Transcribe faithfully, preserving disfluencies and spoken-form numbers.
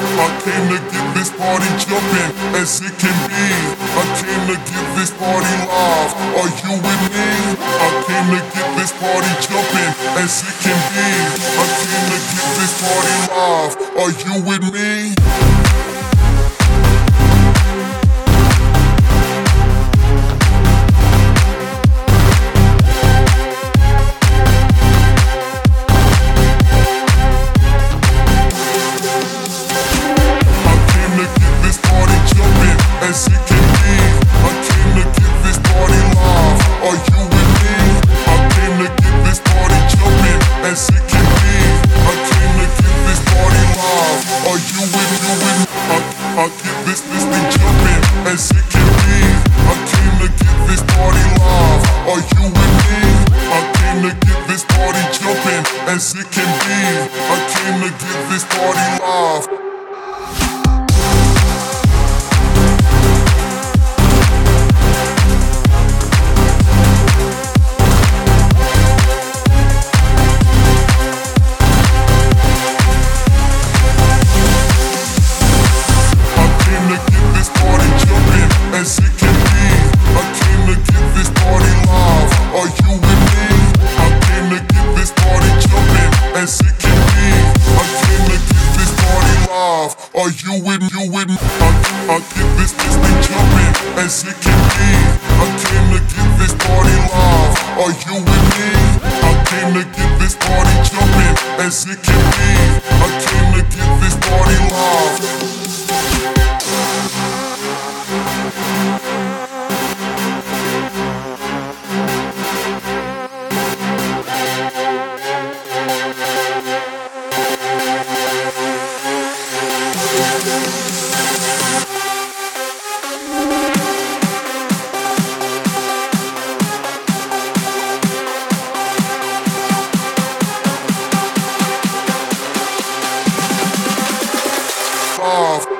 I came to get this party jumping as it can be. I came to get this party live. Are you with me? I came to get this party jumping as it can be. I came to get this party live. Are you with me? As it can be, I came to get this party live. Are you with me? I came to get this party jumping. As it can be, I came to get this party live. Are you with me? With me? I, I get this this thing jumping. As it can be, I came to get this party live. Are you with me? I came to get this party jumping. As it can be, I came to get this party live. As it can be, I came to get this party live. Are you with me? I came to get this party jumping. As it can be, I came to get this party live. Are you with me? You with me? I, I get this this thing jumping. As it can be, I came to get this party live. Are you with me? I came to get this party jumping. As it can be, I came to get this party live. Off.